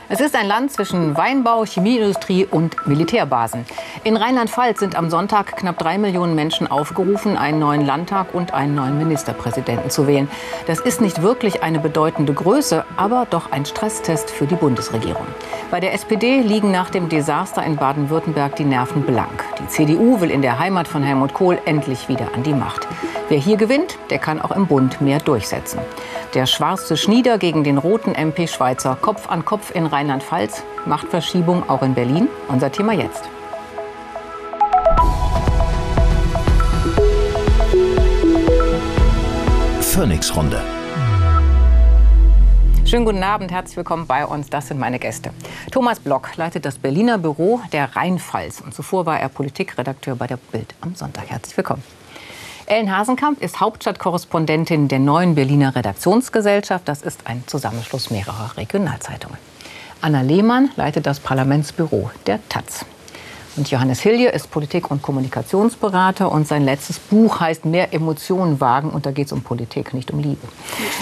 Es ist ein Land zwischen Weinbau, Chemieindustrie und Militärbasen. In Rheinland-Pfalz sind am Sonntag knapp 3 Millionen Menschen aufgerufen, einen neuen Landtag und einen neuen Ministerpräsidenten zu wählen. Das ist nicht wirklich eine bedeutende Größe, aber doch ein Stresstest für die Bundesregierung. Bei der SPD liegen nach dem Desaster in Baden-Württemberg die Nerven blank. Die CDU will in der Heimat von Helmut Kohl endlich wieder an die Macht. Wer hier gewinnt, der kann auch im Bund mehr durchsetzen. Der schwarze Schnieder gegen den roten MP Schweizer, Kopf an Kopf in Rheinland-Pfalz, Machtverschiebung auch in Berlin. Unser Thema jetzt. Phoenix-Runde. Schönen guten Abend, herzlich willkommen bei uns. Das sind meine Gäste. Thomas Block leitet das Berliner Büro der Rheinpfalz und zuvor war er Politikredakteur bei der Bild am Sonntag. Herzlich willkommen. Ellen Hasenkamp ist Hauptstadtkorrespondentin der Neuen Berliner Redaktionsgesellschaft. Das ist ein Zusammenschluss mehrerer Regionalzeitungen. Anna Lehmann leitet das Parlamentsbüro der taz. Und Johannes Hilje ist Politik- und Kommunikationsberater und sein letztes Buch heißt Mehr Emotionen wagen und da geht es um Politik, nicht um Liebe.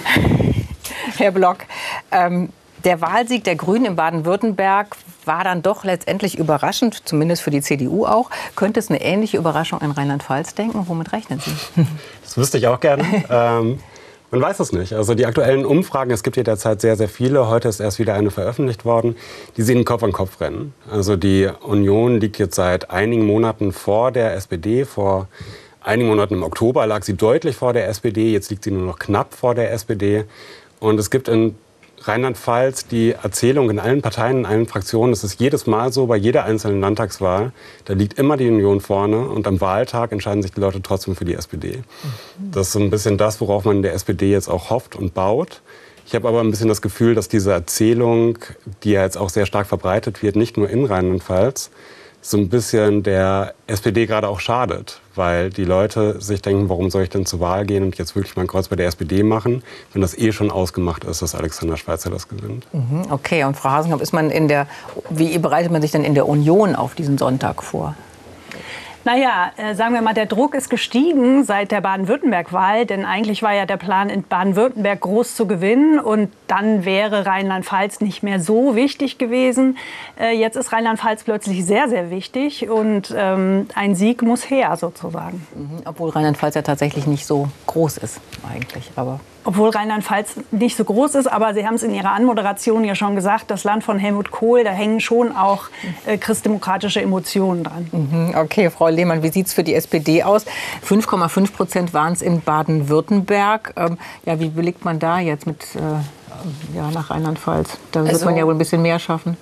Herr Block, der Wahlsieg der Grünen in Baden-Württemberg war dann doch letztendlich überraschend, zumindest für die CDU auch. Könnte es eine ähnliche Überraschung in Rheinland-Pfalz denken? Womit rechnen Sie? Das wüsste ich auch gerne. Man weiß es nicht. Also die aktuellen Umfragen, es gibt ja derzeit sehr, sehr viele. Heute ist erst wieder eine veröffentlicht worden. Die sehen Kopf an Kopf rennen. Also die Union liegt jetzt seit einigen Monaten vor der SPD. Vor einigen Monaten im Oktober lag sie deutlich vor der SPD. Jetzt liegt sie nur noch knapp vor der SPD. Und es gibt in Rheinland-Pfalz die Erzählung in allen Parteien, in allen Fraktionen, das ist jedes Mal so, bei jeder einzelnen Landtagswahl, da liegt immer die Union vorne und am Wahltag entscheiden sich die Leute trotzdem für die SPD. Das ist so ein bisschen das, worauf man in der SPD jetzt auch hofft und baut. Ich habe aber ein bisschen das Gefühl, dass diese Erzählung, die ja jetzt auch sehr stark verbreitet wird, nicht nur in Rheinland-Pfalz, so ein bisschen der SPD gerade auch schadet, weil die Leute sich denken, warum soll ich denn zur Wahl gehen und jetzt wirklich mein Kreuz bei der SPD machen, wenn das eh schon ausgemacht ist, dass Alexander Schweitzer das gewinnt. Okay, und Frau Hasenkamp, wie bereitet man sich denn in der Union auf diesen Sonntag vor? Naja, sagen wir mal, der Druck ist gestiegen seit der Baden-Württemberg-Wahl, denn eigentlich war ja der Plan, in Baden-Württemberg groß zu gewinnen und dann wäre Rheinland-Pfalz nicht mehr so wichtig gewesen. Jetzt ist Rheinland-Pfalz plötzlich sehr, sehr wichtig und ein Sieg muss her sozusagen. Obwohl Rheinland-Pfalz ja tatsächlich nicht so groß ist eigentlich, aber... Obwohl Rheinland-Pfalz nicht so groß ist, aber Sie haben es in Ihrer Anmoderation ja schon gesagt, das Land von Helmut Kohl, da hängen schon auch christdemokratische Emotionen dran. Okay, Frau Lehmann, wie sieht es für die SPD aus? 5,5% waren es in Baden-Württemberg. Wie belegt man da jetzt mit nach Rheinland-Pfalz? Da wird man ja wohl ein bisschen mehr schaffen.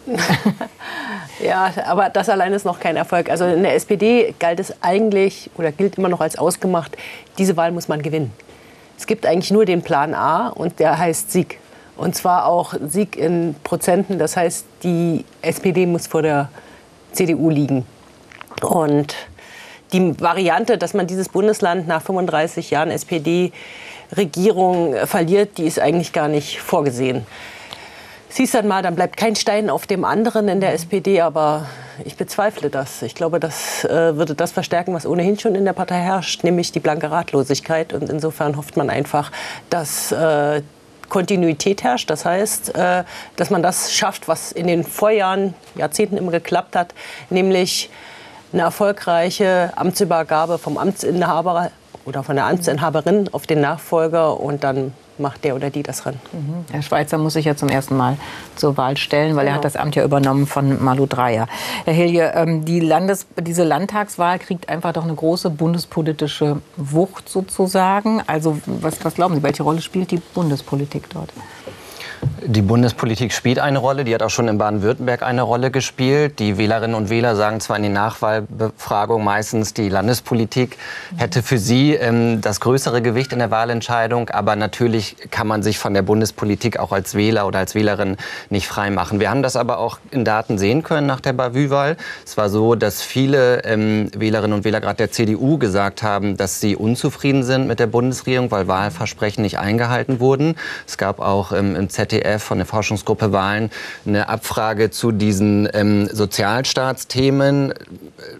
Ja, aber das allein ist noch kein Erfolg. Also in der SPD galt es eigentlich oder gilt immer noch als ausgemacht, diese Wahl muss man gewinnen. Es gibt eigentlich nur den Plan A und der heißt Sieg. Und zwar auch Sieg in Prozenten. Das heißt, die SPD muss vor der CDU liegen. Und die Variante, dass man dieses Bundesland nach 35 Jahren SPD-Regierung verliert, die ist eigentlich gar nicht vorgesehen. Es hieß dann mal, dann bleibt kein Stein auf dem anderen in der SPD, aber ich bezweifle das. Ich glaube, das würde das verstärken, was ohnehin schon in der Partei herrscht, nämlich die blanke Ratlosigkeit. Und insofern hofft man einfach, dass Kontinuität herrscht. Das heißt, dass man das schafft, was in den Vorjahren, Jahrzehnten immer geklappt hat, nämlich eine erfolgreiche Amtsübergabe vom Amtsinhaber oder von der Amtsinhaberin auf den Nachfolger und dann macht der oder die das ran. Herr Schweitzer muss sich ja zum ersten Mal zur Wahl stellen, weil er hat das Amt ja übernommen von Malu Dreyer. Herr Hilje, diese Landtagswahl kriegt einfach doch eine große bundespolitische Wucht sozusagen. Also was glauben Sie, welche Rolle spielt die Bundespolitik dort? Die Bundespolitik spielt eine Rolle, die hat auch schon in Baden-Württemberg eine Rolle gespielt. Die Wählerinnen und Wähler sagen zwar in den Nachwahlbefragungen meistens, die Landespolitik hätte für sie das größere Gewicht in der Wahlentscheidung, aber natürlich kann man sich von der Bundespolitik auch als Wähler oder als Wählerin nicht freimachen. Wir haben das aber auch in Daten sehen können nach der Bavü-Wahl. Es war so, dass viele Wählerinnen und Wähler gerade der CDU gesagt haben, dass sie unzufrieden sind mit der Bundesregierung, weil Wahlversprechen nicht eingehalten wurden. Es gab auch im ZDF von der Forschungsgruppe Wahlen eine Abfrage zu diesen Sozialstaatsthemen.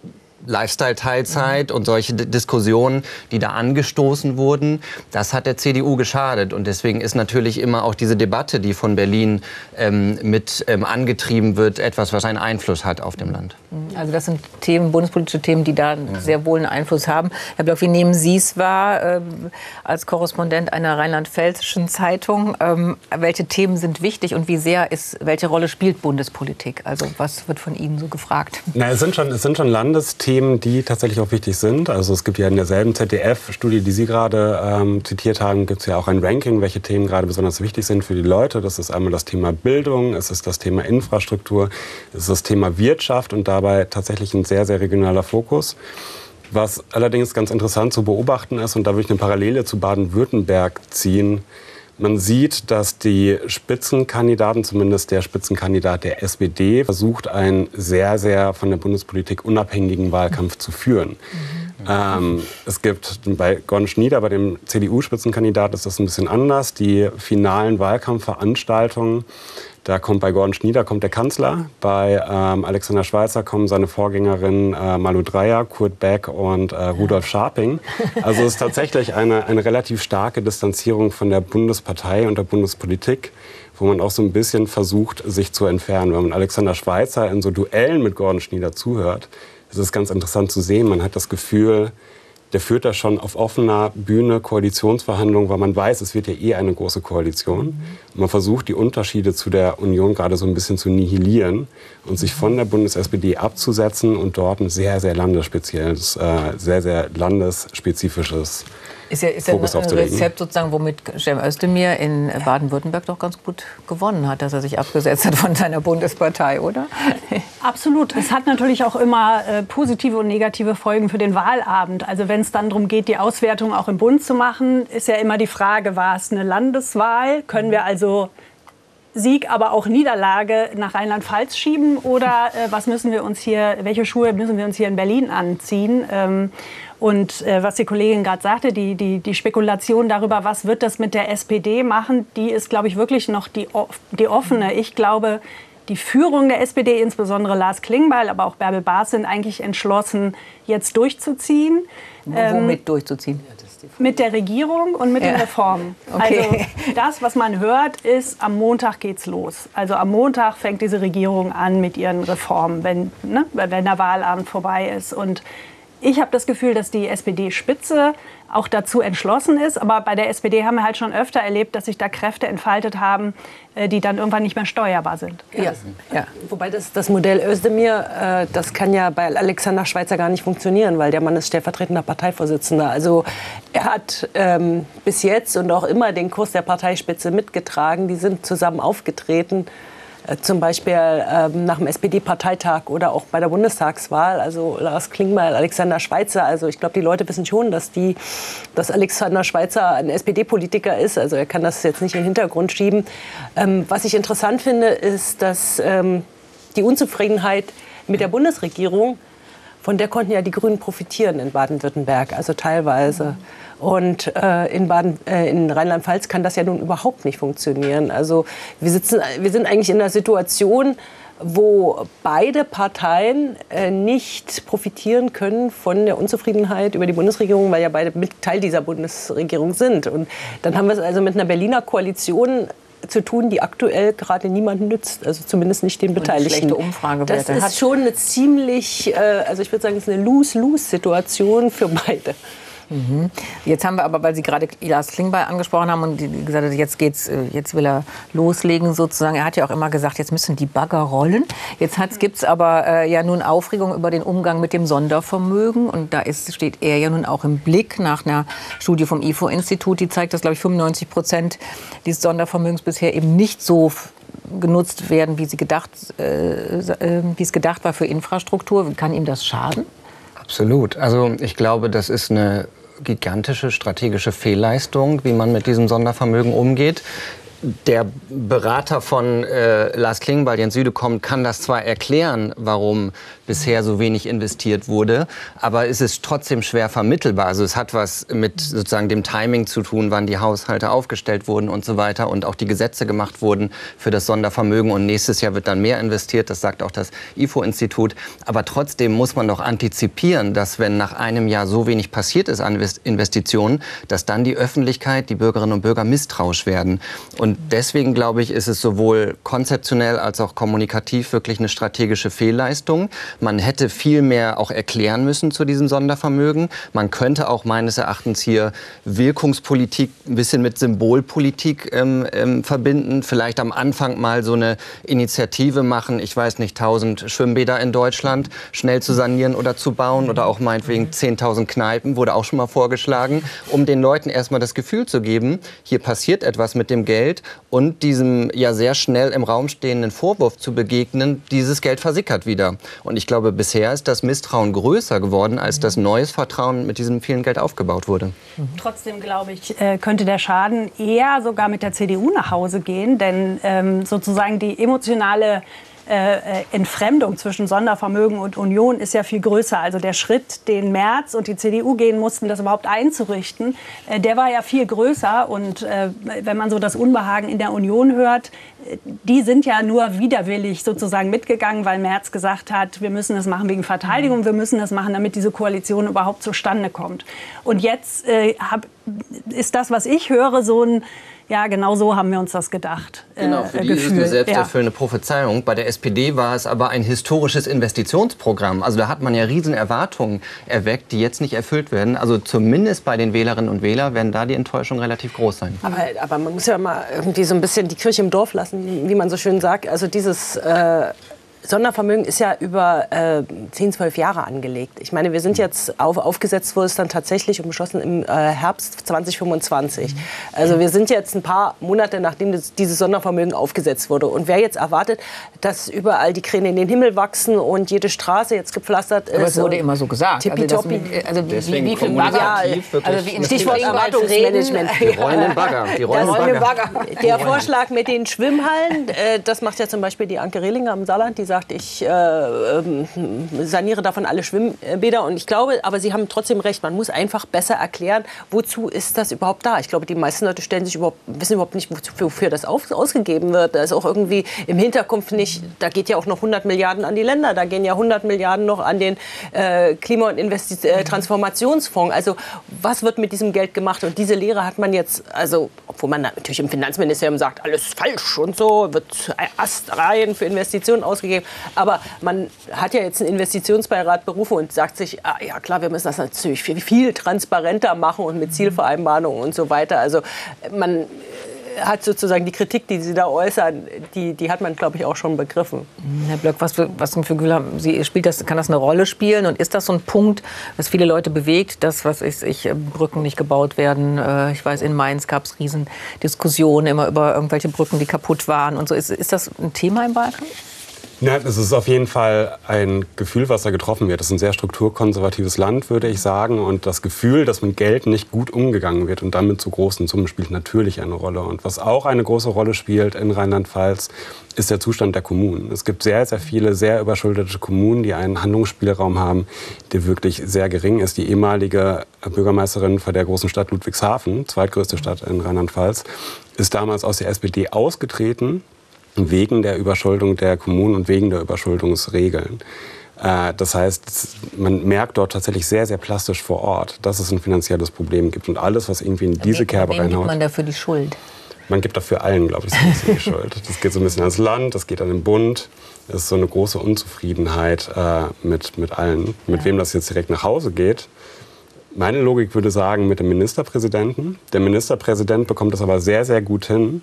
Lifestyle-Teilzeit und solche Diskussionen, die da angestoßen wurden, das hat der CDU geschadet. Und deswegen ist natürlich immer auch diese Debatte, die von Berlin mit angetrieben wird, etwas, was einen Einfluss hat auf dem Land. Also das sind Themen, bundespolitische Themen, die da sehr wohl einen Einfluss haben. Herr Block, wie nehmen Sie es wahr als Korrespondent einer rheinland-pfälzischen Zeitung? Welche Themen sind wichtig und welche Rolle spielt Bundespolitik? Also was wird von Ihnen so gefragt? Na, es sind schon Landesthemen, die tatsächlich auch wichtig sind. Also es gibt ja in derselben ZDF-Studie, die Sie gerade zitiert haben, gibt es ja auch ein Ranking, welche Themen gerade besonders wichtig sind für die Leute. Das ist einmal das Thema Bildung, es ist das Thema Infrastruktur, es ist das Thema Wirtschaft und dabei tatsächlich ein sehr, sehr regionaler Fokus. Was allerdings ganz interessant zu beobachten ist, und da würde ich eine Parallele zu Baden-Württemberg ziehen, man sieht, dass die Spitzenkandidaten, zumindest der Spitzenkandidat der SPD, versucht, einen sehr, sehr von der Bundespolitik unabhängigen Wahlkampf zu führen. Es gibt bei Gordon Schnieder, bei dem CDU-Spitzenkandidat, ist das ein bisschen anders. Die finalen Wahlkampfveranstaltungen, da kommt bei Gordon Schnieder der Kanzler, bei Alexander Schweitzer kommen seine Vorgängerinnen Malu Dreyer, Kurt Beck und Rudolf Scharping. Also es ist tatsächlich eine relativ starke Distanzierung von der Bundespartei und der Bundespolitik, wo man auch so ein bisschen versucht, sich zu entfernen. Wenn man Alexander Schweitzer in so Duellen mit Gordon Schnieder zuhört, ist es ganz interessant zu sehen. Man hat das Gefühl, der führt da schon auf offener Bühne Koalitionsverhandlungen, weil man weiß, es wird ja eine große Koalition. Und man versucht, die Unterschiede zu der Union gerade so ein bisschen zu nihilieren und sich von der Bundes-SPD abzusetzen und dort ein sehr, sehr landesspezielles, sehr, sehr landesspezifisches Ist ja ein Rezept sozusagen, womit Cem Özdemir in Baden-Württemberg doch ganz gut gewonnen hat, dass er sich abgesetzt hat von seiner Bundespartei, oder? Absolut. Es hat natürlich auch immer positive und negative Folgen für den Wahlabend. Also wenn es dann darum geht, die Auswertung auch im Bund zu machen, ist ja immer die Frage, war es eine Landeswahl? Können wir also Sieg, aber auch Niederlage nach Rheinland-Pfalz schieben? Oder welche Schuhe müssen wir uns hier in Berlin anziehen? Und was die Kollegin gerade sagte, die Spekulation darüber, was wird das mit der SPD machen, die ist, glaube ich, wirklich noch die offene. Ich glaube, die Führung der SPD, insbesondere Lars Klingbeil, aber auch Bärbel Baas, sind eigentlich entschlossen, jetzt durchzuziehen. Womit durchzuziehen? Mit der Regierung und mit den Reformen. Okay. Also das, was man hört, ist, am Montag geht's los. Also am Montag fängt diese Regierung an mit ihren Reformen, wenn der Wahlabend vorbei ist. Und ich habe das Gefühl, dass die SPD-Spitze auch dazu entschlossen ist. Aber bei der SPD haben wir halt schon öfter erlebt, dass sich da Kräfte entfaltet haben, die dann irgendwann nicht mehr steuerbar sind. Ja. Wobei das Modell Özdemir, das kann ja bei Alexander Schweitzer gar nicht funktionieren, weil der Mann ist stellvertretender Parteivorsitzender. Also er hat bis jetzt und auch immer den Kurs der Parteispitze mitgetragen. Die sind zusammen aufgetreten. Zum Beispiel nach dem SPD-Parteitag oder auch bei der Bundestagswahl, also Lars Klingbeil, Alexander Schweitzer. Also ich glaube, die Leute wissen schon, dass Alexander Schweitzer ein SPD-Politiker ist. Also er kann das jetzt nicht in den Hintergrund schieben. Was ich interessant finde, ist, dass die Unzufriedenheit mit der Bundesregierung, von der konnten ja die Grünen profitieren in Baden-Württemberg, also teilweise. Und in Rheinland-Pfalz kann das ja nun überhaupt nicht funktionieren. Also wir sind eigentlich in einer Situation, wo beide Parteien nicht profitieren können von der Unzufriedenheit über die Bundesregierung, weil ja beide mit Teil dieser Bundesregierung sind. Und dann haben wir es also mit einer Berliner Koalition zu tun, die aktuell gerade niemandem nützt, also zumindest nicht den Beteiligten. Schlechte Umfragewerte. Das ist schon eine ziemlich, also ich würde sagen, es ist eine Lose-Lose-Situation für beide. Mhm. Jetzt haben wir aber, weil Sie gerade Lars Klingbeil angesprochen haben und gesagt haben, jetzt will er loslegen sozusagen. Er hat ja auch immer gesagt, jetzt müssen die Bagger rollen. Jetzt gibt es aber ja nun Aufregung über den Umgang mit dem Sondervermögen. Und da steht er ja nun auch im Blick nach einer Studie vom IFO-Institut. Die zeigt, dass, glaube ich, 95% dieses Sondervermögens bisher eben nicht so genutzt werden, wie es gedacht war für Infrastruktur. Kann ihm das schaden? Absolut. Also ich glaube, das ist eine gigantische strategische Fehlleistung, wie man mit diesem Sondervermögen umgeht. Der Berater von Lars Klingbeil, Jens Südekommt, kann das zwar erklären, warum bisher so wenig investiert wurde, aber es ist trotzdem schwer vermittelbar. Also es hat was mit sozusagen dem Timing zu tun, wann die Haushalte aufgestellt wurden und so weiter und auch die Gesetze gemacht wurden für das Sondervermögen. Und nächstes Jahr wird dann mehr investiert, das sagt auch das IFO-Institut. Aber trotzdem muss man doch antizipieren, dass wenn nach einem Jahr so wenig passiert ist an Investitionen, dass dann die Öffentlichkeit, die Bürgerinnen und Bürger misstrauisch werden. Und deswegen, glaube ich, ist es sowohl konzeptionell als auch kommunikativ wirklich eine strategische Fehlleistung. Man hätte viel mehr auch erklären müssen zu diesem Sondervermögen. Man könnte auch meines Erachtens hier Wirkungspolitik ein bisschen mit Symbolpolitik verbinden. Vielleicht am Anfang mal so eine Initiative machen, ich weiß nicht, 1000 Schwimmbäder in Deutschland schnell zu sanieren oder zu bauen oder auch meinetwegen 10.000 Kneipen, wurde auch schon mal vorgeschlagen, um den Leuten erstmal das Gefühl zu geben, hier passiert etwas mit dem Geld und diesem ja sehr schnell im Raum stehenden Vorwurf zu begegnen, dieses Geld versickert wieder. Und ich glaube, bisher ist das Misstrauen größer geworden, als das neues Vertrauen mit diesem vielen Geld aufgebaut wurde. Trotzdem, glaube ich, könnte der Schaden eher sogar mit der CDU nach Hause gehen, denn sozusagen die emotionale Entfremdung zwischen Sondervermögen und Union ist ja viel größer. Also der Schritt, den Merz und die CDU gehen mussten, das überhaupt einzurichten, der war ja viel größer. Und wenn man so das Unbehagen in der Union hört, die sind ja nur widerwillig sozusagen mitgegangen, weil Merz gesagt hat, wir müssen das machen wegen Verteidigung, wir müssen das machen, damit diese Koalition überhaupt zustande kommt. Und jetzt ist das, was ich höre, so ein ja, genau so haben wir uns das gedacht. Genau, für die ist es eine selbsterfüllende Prophezeiung. Bei der SPD war es aber ein historisches Investitionsprogramm. Also da hat man ja riesen Erwartungen erweckt, die jetzt nicht erfüllt werden. Also zumindest bei den Wählerinnen und Wählern werden da die Enttäuschung relativ groß sein. Aber man muss ja mal irgendwie so ein bisschen die Kirche im Dorf lassen, wie man so schön sagt. Also dieses Sondervermögen ist ja über 10, 12 Jahre angelegt. Ich meine, wir sind jetzt aufgesetzt, wurde es dann tatsächlich und beschlossen im Herbst 2025. Also wir sind jetzt ein paar Monate, nachdem dieses Sondervermögen aufgesetzt wurde. Und wer jetzt erwartet, dass überall die Kräne in den Himmel wachsen und jede Straße jetzt gepflastert ist. Aber es wurde immer so gesagt. Wie viel Bagger? Stichwort Erwartungsmanagement. Die rollenden Bagger. Der Vorschlag mit den Schwimmhallen, das macht ja zum Beispiel die Anke Rehlinger am Saarland, die sagt, ich saniere davon alle Schwimmbäder. Und ich glaube, aber Sie haben trotzdem recht, man muss einfach besser erklären, wozu ist das überhaupt da. Ich glaube, die meisten Leute wissen überhaupt nicht, wofür das ausgegeben wird. Da ist auch irgendwie im Hinterkopf nicht, da geht ja auch noch 100 Milliarden an die Länder, da gehen ja 100 Milliarden noch an den Klima- und Transformationsfonds. Also was wird mit diesem Geld gemacht? Und diese Lehre hat man jetzt, also obwohl man natürlich im Finanzministerium sagt, alles falsch und so, wird Astreihen für Investitionen ausgegeben. Aber man hat ja jetzt einen Investitionsbeirat berufen und sagt sich, ja klar, wir müssen das natürlich viel transparenter machen und mit Zielvereinbarungen und so weiter. Also man hat sozusagen die Kritik, die Sie da äußern, die hat man, glaube ich, auch schon begriffen. Herr Blöck, was für ein Gefühl haben Sie? Kann das eine Rolle spielen? Und ist das so ein Punkt, was viele Leute bewegt, dass Brücken nicht gebaut werden? Ich weiß, in Mainz gab es Riesendiskussionen immer über irgendwelche Brücken, die kaputt waren und so. Ist das ein Thema im Wahlkampf? Ja, es ist auf jeden Fall ein Gefühl, was da getroffen wird. Das ist ein sehr strukturkonservatives Land, würde ich sagen. Und das Gefühl, dass mit Geld nicht gut umgegangen wird und damit zu großen Summen, spielt natürlich eine Rolle. Und was auch eine große Rolle spielt in Rheinland-Pfalz, ist der Zustand der Kommunen. Es gibt sehr, sehr viele sehr überschuldete Kommunen, die einen Handlungsspielraum haben, der wirklich sehr gering ist. Die ehemalige Bürgermeisterin von der großen Stadt Ludwigshafen, zweitgrößte Stadt in Rheinland-Pfalz, ist damals aus der SPD ausgetreten, wegen der Überschuldung der Kommunen und wegen der Überschuldungsregeln. Das heißt, man merkt dort tatsächlich sehr, sehr plastisch vor Ort, dass es ein finanzielles Problem gibt. Und alles, was irgendwie in diese Kerbe reinhaut. Wem gibt man dafür die Schuld? Man gibt dafür allen, glaube ich, so ein bisschen die Schuld. Das geht so ein bisschen ans Land, das geht an den Bund. Es ist so eine große Unzufriedenheit mit allen. Mit wem das jetzt direkt nach Hause geht. Meine Logik würde sagen, mit dem Ministerpräsidenten. Der Ministerpräsident bekommt es aber sehr, sehr gut hin,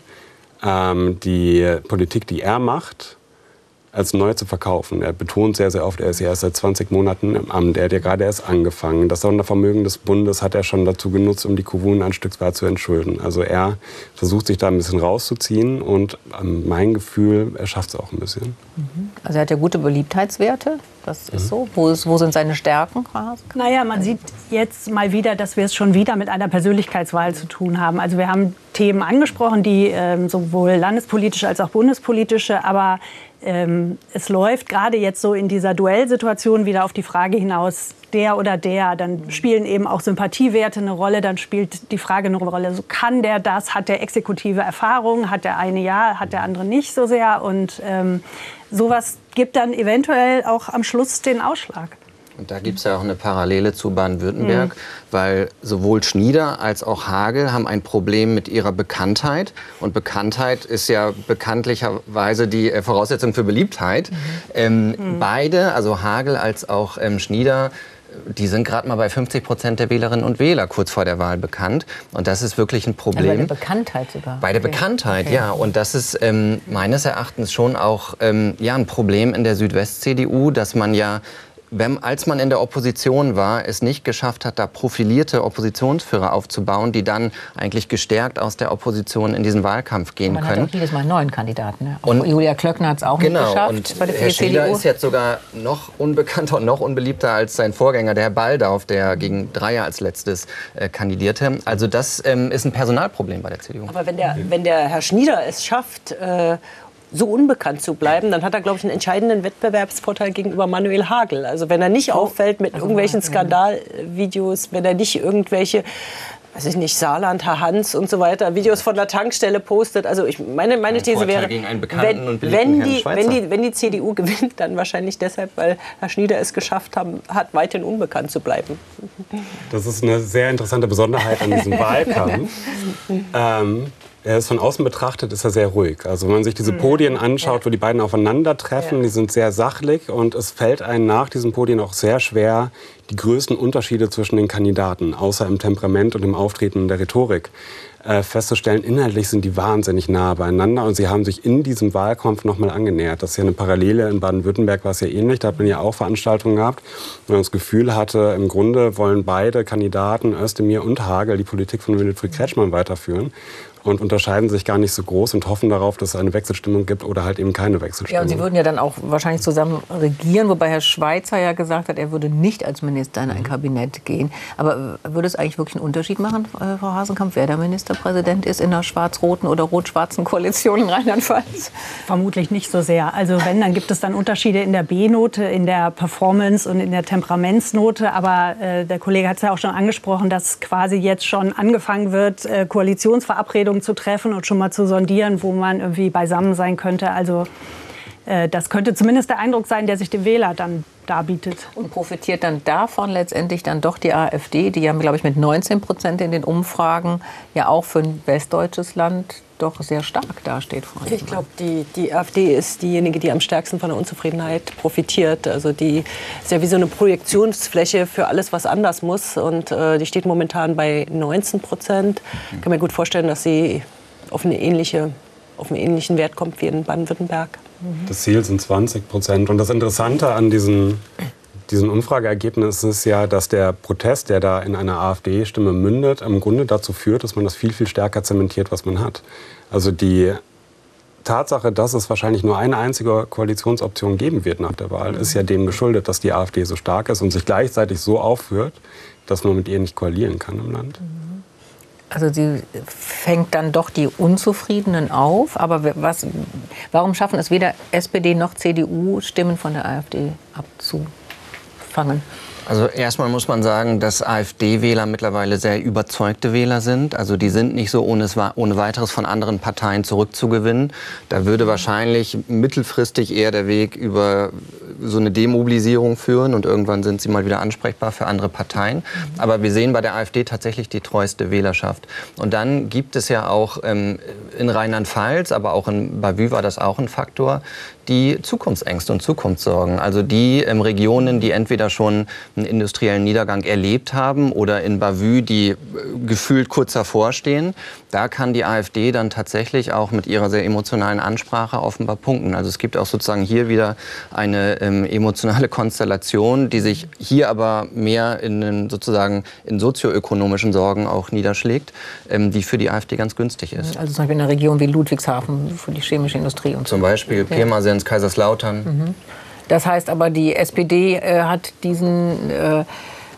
die Politik, die er macht, als neu zu verkaufen. Er betont sehr, sehr oft, er ist ja erst seit 20 Monaten im Amt, er hat ja gerade erst angefangen. Das Sondervermögen des Bundes hat er schon dazu genutzt, um die Kommunen ein Stück weit zu entschulden. Also er versucht sich da ein bisschen rauszuziehen und mein Gefühl, er schafft es auch ein bisschen. Also er hat ja gute Beliebtheitswerte, das ist so. Wo sind seine Stärken? Naja, man sieht jetzt mal wieder, dass wir es schon wieder mit einer Persönlichkeitswahl zu tun haben. Also wir haben Themen angesprochen, die sowohl landespolitische als auch bundespolitische, aber es läuft gerade jetzt so in dieser Duellsituation wieder auf die Frage hinaus, der oder der, dann spielen eben auch Sympathiewerte eine Rolle, dann spielt die Frage eine Rolle, so kann der das, hat der exekutive Erfahrung, hat der eine ja, hat der andere nicht so sehr und sowas gibt dann eventuell auch am Schluss den Ausschlag. Und da gibt es ja auch eine Parallele zu Baden-Württemberg, weil sowohl Schnieder als auch Hagel haben ein Problem mit ihrer Bekanntheit. Und Bekanntheit ist ja bekanntlicherweise die Voraussetzung für Beliebtheit. Beide, also Hagel als auch Schnieder, die sind gerade mal bei 50% der Wählerinnen und Wähler kurz vor der Wahl bekannt. Und das ist wirklich ein Problem. Also bei der Bekanntheit sogar. Bei der Bekanntheit, ja. Und das ist meines Erachtens schon auch ein Problem in der Südwest-CDU, dass man ja, als man in der Opposition war, es nicht geschafft hat, da profilierte Oppositionsführer aufzubauen, die dann eigentlich gestärkt aus der Opposition in diesen Wahlkampf gehen können. Man hat auch jedes Mal einen neuen Kandidaten. Ne? Auch Julia Klöckner hat es auch nicht geschafft. Und bei der Herr Schnieder CDU ist jetzt sogar noch unbekannter und noch unbeliebter als sein Vorgänger, der Herr Baldauf, der gegen Dreyer als letztes kandidierte. Also das ist ein Personalproblem bei der CDU. Aber wenn der Herr Schnieder es schafft, so unbekannt zu bleiben, dann hat er, glaube ich, einen entscheidenden Wettbewerbsvorteil gegenüber Manuel Hagel. Also wenn er nicht auffällt mit irgendwelchen Skandalvideos, wenn er nicht irgendwelche, weiß ich nicht, Saarland, Herr Hans und so weiter, Videos von der Tankstelle postet. Also meine These wäre, wenn die CDU gewinnt, dann wahrscheinlich deshalb, weil Herr Schnieder es geschafft hat, weiterhin unbekannt zu bleiben. Das ist eine sehr interessante Besonderheit an diesem Wahlkampf. Er ist von außen betrachtet, ist er sehr ruhig. Also wenn man sich diese Podien anschaut, wo die beiden aufeinandertreffen, die sind sehr sachlich und es fällt einem nach diesen Podien auch sehr schwer, die größten Unterschiede zwischen den Kandidaten, außer im Temperament und im Auftreten und der Rhetorik, festzustellen. Inhaltlich sind die wahnsinnig nah beieinander und sie haben sich in diesem Wahlkampf noch mal angenähert. Das ist ja eine Parallele. In Baden-Württemberg war es ja ähnlich. Da hat man ja auch Veranstaltungen gehabt, wo man das Gefühl hatte, im Grunde wollen beide Kandidaten, Özdemir und Hagel, die Politik von Winfried Kretschmann weiterführen. Und unterscheiden sich gar nicht so groß und hoffen darauf, dass es eine Wechselstimmung gibt oder halt eben keine Wechselstimmung. Ja, und Sie würden ja dann auch wahrscheinlich zusammen regieren, wobei Herr Schweizer ja gesagt hat, er würde nicht als Minister in ein Kabinett gehen. Aber würde es eigentlich wirklich einen Unterschied machen, Frau Hasenkamp, wer der Ministerpräsident ist in einer schwarz-roten oder rot-schwarzen Koalition in Rheinland-Pfalz? Vermutlich nicht so sehr. Also wenn, dann gibt es dann Unterschiede in der B-Note, in der Performance und in der Temperamentsnote. Aber der Kollege hat es ja auch schon angesprochen, dass quasi jetzt schon angefangen wird, Koalitionsverabredungen zu treffen und schon mal zu sondieren, wo man irgendwie beisammen sein könnte. Also das könnte zumindest der Eindruck sein, der sich dem Wähler dann darbietet. Und profitiert dann davon letztendlich dann doch die AfD, die ja, glaube ich, mit 19% in den Umfragen ja auch für ein westdeutsches Land doch sehr stark dasteht. Ich glaube, die AfD ist diejenige, die am stärksten von der Unzufriedenheit profitiert. Also die ist ja wie so eine Projektionsfläche für alles, was anders muss. Und die steht momentan bei 19%. Ich kann mir gut vorstellen, dass sie auf einen ähnlichen Wert kommt wie in Baden-Württemberg. Das Ziel sind 20%. Und das Interessante an diesen Umfrageergebnissen ist ja, dass der Protest, der da in einer AfD-Stimme mündet, im Grunde dazu führt, dass man das viel, viel stärker zementiert, was man hat. Also die Tatsache, dass es wahrscheinlich nur eine einzige Koalitionsoption geben wird nach der Wahl, ist ja dem geschuldet, dass die AfD so stark ist und sich gleichzeitig so aufführt, dass man mit ihr nicht koalieren kann im Land. Also sie fängt dann doch die Unzufriedenen auf. Aber warum schaffen es weder SPD noch CDU, Stimmen von der AfD abzufangen? Also erstmal muss man sagen, dass AfD-Wähler mittlerweile sehr überzeugte Wähler sind. Also die sind nicht so ohne weiteres von anderen Parteien zurückzugewinnen. Da würde wahrscheinlich mittelfristig eher der Weg über so eine Demobilisierung führen und irgendwann sind sie mal wieder ansprechbar für andere Parteien. Aber wir sehen bei der AfD tatsächlich die treueste Wählerschaft. Und dann gibt es ja auch in Rheinland-Pfalz, aber auch in Bavü war das auch ein Faktor, die Zukunftsängste und Zukunftssorgen. Also die Regionen, die entweder schon einen industriellen Niedergang erlebt haben oder in Bavü, die gefühlt kurz davor stehen, da kann die AfD dann tatsächlich auch mit ihrer sehr emotionalen Ansprache offenbar punkten. Also es gibt auch sozusagen hier wieder eine emotionale Konstellation, die sich hier aber mehr in sozioökonomischen Sorgen auch niederschlägt, die für die AfD ganz günstig ist. Also zum Beispiel in einer Region wie Ludwigshafen für die chemische Industrie und so. Zum Beispiel Pirmasens, Kaiserslautern. Das heißt aber, die SPD hat diesen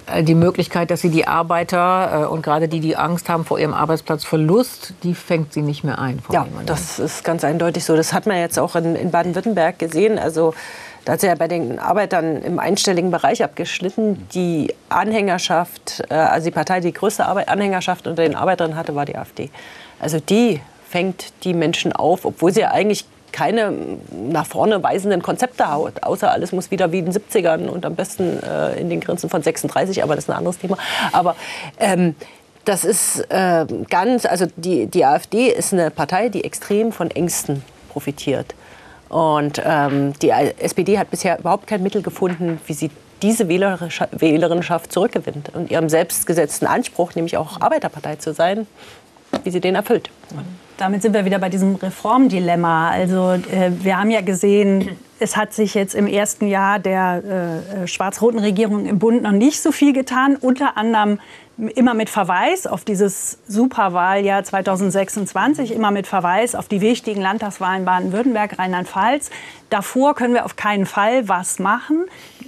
die Möglichkeit, dass sie die Arbeiter und gerade die Angst haben vor ihrem Arbeitsplatzverlust, die fängt sie nicht mehr ein. Ja, das ist ganz eindeutig so. Das hat man jetzt auch in Baden-Württemberg gesehen. Also da hat sie ja bei den Arbeitern im einstelligen Bereich abgeschnitten. Die Anhängerschaft, also die Partei, die größte Anhängerschaft unter den Arbeitern hatte, war die AfD. Also die fängt die Menschen auf, obwohl sie ja eigentlich keine nach vorne weisenden Konzepte haut, außer alles muss wieder wie in den 70ern und am besten in den Grenzen von 36, aber das ist ein anderes Thema. Aber das ist also die AfD ist eine Partei, die extrem von Ängsten profitiert. Und die SPD hat bisher überhaupt kein Mittel gefunden, wie sie diese Wählerinnenschaft zurückgewinnt und ihrem selbstgesetzten Anspruch, nämlich auch Arbeiterpartei zu sein, wie sie den erfüllt. Damit sind wir wieder bei diesem Reformdilemma. Also wir haben ja gesehen, es hat sich jetzt im ersten Jahr der schwarz-roten Regierung im Bund noch nicht so viel getan. Unter anderem immer mit Verweis auf dieses Superwahljahr 2026, immer mit Verweis auf die wichtigen Landtagswahlen Baden-Württemberg, Rheinland-Pfalz. Davor können wir auf keinen Fall was machen.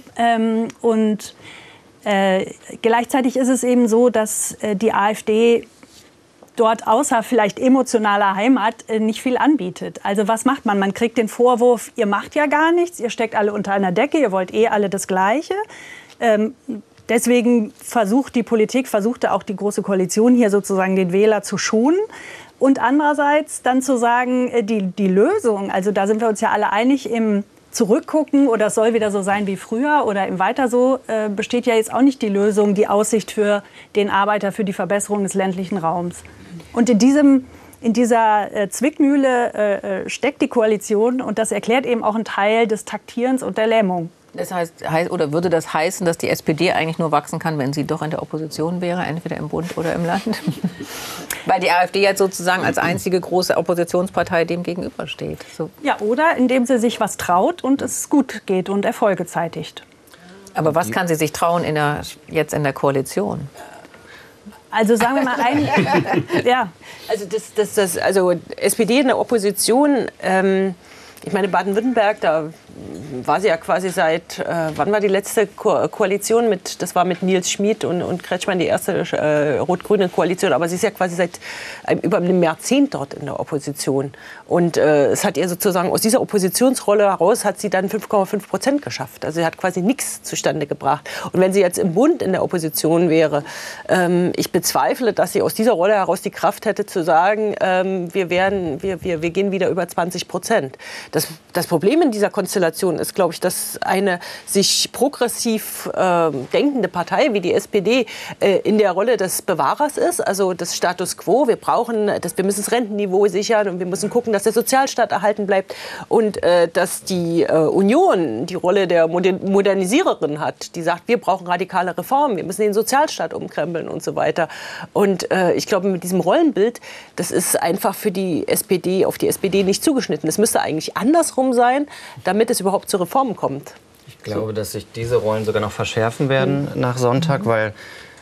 Gleichzeitig ist es eben so, dass die AfD dort außer vielleicht emotionaler Heimat nicht viel anbietet. Also was macht man? Man kriegt den Vorwurf, ihr macht ja gar nichts, ihr steckt alle unter einer Decke, ihr wollt alle das Gleiche. Deswegen versuchte auch die Große Koalition hier sozusagen den Wähler zu schonen. Und andererseits dann zu sagen, die Lösung, also da sind wir uns ja alle einig, im Zurückgucken oder es soll wieder so sein wie früher oder im Weiter so, besteht ja jetzt auch nicht die Lösung, die Aussicht für den Arbeiter, für die Verbesserung des ländlichen Raums. Und in dieser Zwickmühle steckt die Koalition und das erklärt eben auch einen Teil des Taktierens und der Lähmung. Das heißt, oder würde das heißen, dass die SPD eigentlich nur wachsen kann, wenn sie doch in der Opposition wäre, entweder im Bund oder im Land? Weil die AfD jetzt sozusagen als einzige große Oppositionspartei dem gegenübersteht. So. Ja, oder indem sie sich was traut und es gut geht und Erfolge zeitigt. Aber was kann sie sich trauen jetzt in der Koalition? Also sagen wir mal ja. Also SPD in der Opposition, ich meine Baden-Württemberg, da war sie ja quasi seit, wann war die letzte Koalition das war mit Nils Schmid und Kretschmann die erste rot-grüne Koalition, aber sie ist ja quasi seit über einem Jahrzehnt dort in der Opposition. Und es hat ihr sozusagen aus dieser Oppositionsrolle heraus hat sie dann 5,5% geschafft. Also sie hat quasi nichts zustande gebracht. Und wenn sie jetzt im Bund in der Opposition wäre, ich bezweifle, dass sie aus dieser Rolle heraus die Kraft hätte zu sagen, wir gehen wieder über 20%. Das Problem in dieser Konstellation ist, glaube ich, dass eine sich progressiv denkende Partei wie die SPD in der Rolle des Bewahrers ist, also des Status quo. Wir müssen das Rentenniveau sichern und wir müssen gucken, dass der Sozialstaat erhalten bleibt und dass die Union die Rolle der Modernisiererin hat, die sagt, wir brauchen radikale Reformen, wir müssen den Sozialstaat umkrempeln und so weiter. Und ich glaube, mit diesem Rollenbild, das ist einfach für die SPD, auf die SPD nicht zugeschnitten. Es müsste eigentlich andersrum sein, damit es überhaupt zu Reformen kommt. Ich glaube, dass sich diese Rollen sogar noch verschärfen werden nach Sonntag, weil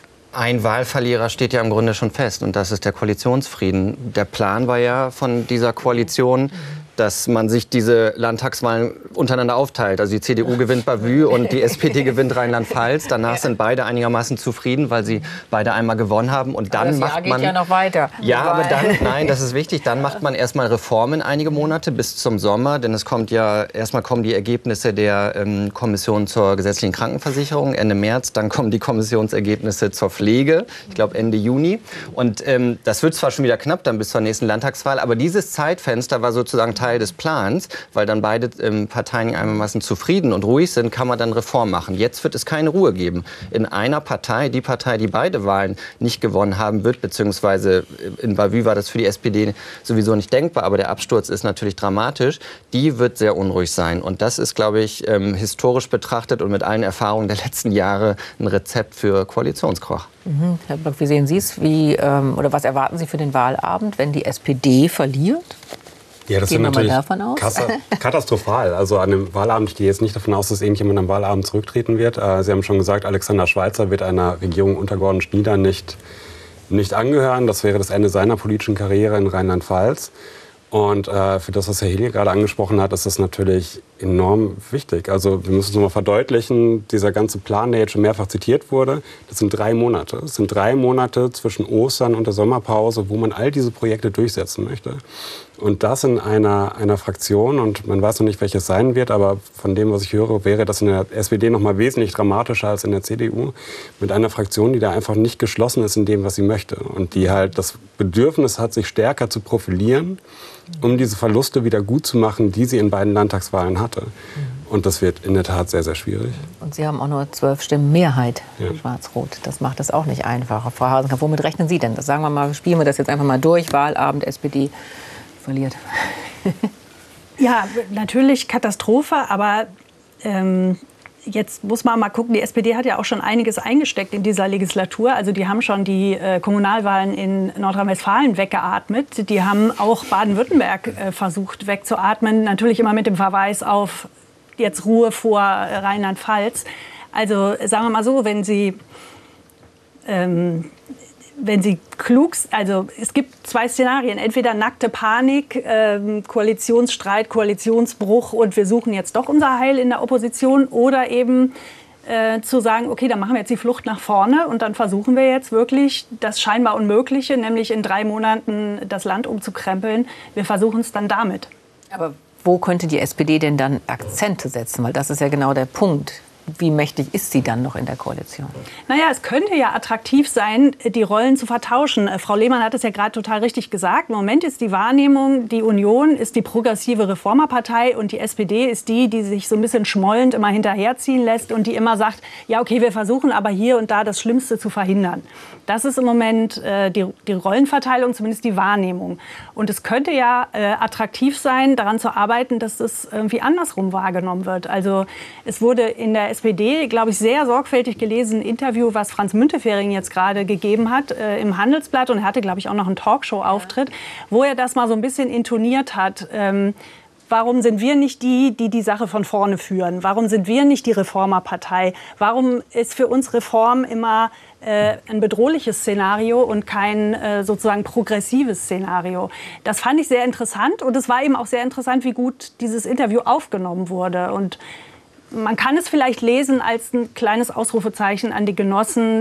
ein Wahlverlierer steht ja im Grunde schon fest und das ist der Koalitionsfrieden. Der Plan war ja von dieser Koalition, dass man sich diese Landtagswahlen untereinander aufteilt. Also die CDU gewinnt Bavü und die SPD gewinnt Rheinland-Pfalz. Danach sind beide einigermaßen zufrieden, weil sie beide einmal gewonnen haben. Und dann das Jahr geht ja noch weiter. Ja, aber nein, das ist wichtig. Dann macht man erstmal Reformen einige Monate bis zum Sommer, denn erstmal kommen die Ergebnisse der Kommission zur gesetzlichen Krankenversicherung Ende März. Dann kommen die Kommissionsergebnisse zur Pflege, ich glaube Ende Juni. Und das wird zwar schon wieder knapp dann bis zur nächsten Landtagswahl, aber dieses Zeitfenster war sozusagen Teil des Plans, weil dann beide Parteien einigermaßen zufrieden und ruhig sind, kann man dann Reform machen. Jetzt wird es keine Ruhe geben. In einer Partei, die beide Wahlen nicht gewonnen haben wird, beziehungsweise in Bavü war das für die SPD sowieso nicht denkbar, aber der Absturz ist natürlich dramatisch, die wird sehr unruhig sein. Und das ist, glaube ich, historisch betrachtet und mit allen Erfahrungen der letzten Jahre ein Rezept für Koalitionskrach. Herr Block, wie sehen Sie es? Oder was erwarten Sie für den Wahlabend, wenn die SPD verliert? Ja, das ist natürlich katastrophal. Also an dem Wahlabend, ich gehe jetzt nicht davon aus, dass irgendjemand am Wahlabend zurücktreten wird. Sie haben schon gesagt, Alexander Schweitzer wird einer Regierung unter Gordon Schnieder nicht angehören. Das wäre das Ende seiner politischen Karriere in Rheinland-Pfalz. Und für das, was Herr Hilje gerade angesprochen hat, ist das natürlich enorm wichtig. Also wir müssen es nochmal verdeutlichen, dieser ganze Plan, der jetzt schon mehrfach zitiert wurde, das sind 3 Monate. Es sind 3 Monate zwischen Ostern und der Sommerpause, wo man all diese Projekte durchsetzen möchte. Und das in einer Fraktion, und man weiß noch nicht, welches sein wird, aber von dem, was ich höre, wäre das in der SPD noch mal wesentlich dramatischer als in der CDU, mit einer Fraktion, die da einfach nicht geschlossen ist in dem, was sie möchte. Und die halt das Bedürfnis hat, sich stärker zu profilieren, um diese Verluste wieder gut zu machen, die sie in beiden Landtagswahlen hatte. Und das wird in der Tat sehr, sehr schwierig. Und Sie haben auch nur 12 Stimmen Mehrheit, Schwarz-Rot. Das macht es auch nicht einfacher. Frau Hasenkamp, womit rechnen Sie denn? Das sagen wir mal, spielen wir das jetzt einfach mal durch. Wahlabend, SPD verliert. Ja, natürlich Katastrophe, aber jetzt muss man mal gucken, die SPD hat ja auch schon einiges eingesteckt in dieser Legislatur. Also die haben schon die Kommunalwahlen in Nordrhein-Westfalen weggeatmet. Die haben auch Baden-Württemberg versucht wegzuatmen. Natürlich immer mit dem Verweis auf jetzt Ruhe vor Rheinland-Pfalz. Also sagen wir mal so, wenn Sie klug, also es gibt 2 Szenarien, entweder nackte Panik, Koalitionsstreit, Koalitionsbruch und wir suchen jetzt doch unser Heil in der Opposition, oder eben zu sagen, okay, dann machen wir jetzt die Flucht nach vorne und dann versuchen wir jetzt wirklich das scheinbar Unmögliche, nämlich in 3 Monaten das Land umzukrempeln. Wir versuchen es dann damit. Aber wo könnte die SPD denn dann Akzente setzen? Weil das ist ja genau der Punkt. Wie mächtig ist sie dann noch in der Koalition? Naja, es könnte ja attraktiv sein, die Rollen zu vertauschen. Frau Lehmann hat es ja gerade total richtig gesagt. Im Moment ist die Wahrnehmung, die Union ist die progressive Reformerpartei und die SPD ist die, die sich so ein bisschen schmollend immer hinterherziehen lässt und die immer sagt, ja okay, wir versuchen aber hier und da das Schlimmste zu verhindern. Das ist im Moment die Rollenverteilung, zumindest die Wahrnehmung. Und es könnte ja attraktiv sein, daran zu arbeiten, dass es irgendwie andersrum wahrgenommen wird. Also es wurde in der SPD, glaube ich, sehr sorgfältig gelesen, ein Interview, was Franz Müntefering jetzt gerade gegeben hat im Handelsblatt. Und er hatte, glaube ich, auch noch einen Talkshow-Auftritt, wo er das mal so ein bisschen intoniert hat. Warum sind wir nicht die, die die Sache von vorne führen? Warum sind wir nicht die Reformerpartei? Warum ist für uns Reform immer ein bedrohliches Szenario und kein sozusagen progressives Szenario? Das fand ich sehr interessant. Und es war eben auch sehr interessant, wie gut dieses Interview aufgenommen wurde. Und man kann es vielleicht lesen als ein kleines Ausrufezeichen an die Genossen,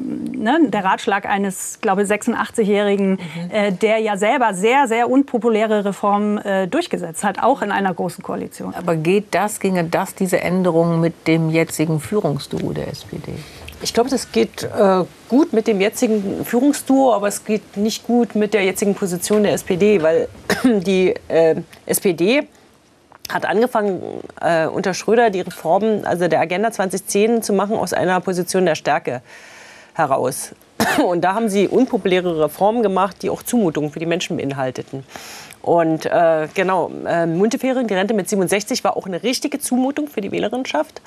der Ratschlag eines, glaube ich, 86-Jährigen, der ja selber sehr, sehr unpopuläre Reformen durchgesetzt hat, auch in einer großen Koalition. Aber ginge diese Änderung mit dem jetzigen Führungsduo der SPD? Ich glaube, das geht gut mit dem jetzigen Führungsduo, aber es geht nicht gut mit der jetzigen Position der SPD, weil die SPD hat angefangen, unter Schröder die Reformen, also der Agenda 2010 zu machen, aus einer Position der Stärke heraus. Und da haben sie unpopuläre Reformen gemacht, die auch Zumutungen für die Menschen beinhalteten. Und Müntefering, die Rente mit 67, war auch eine richtige Zumutung für die Wählerinnenschaft.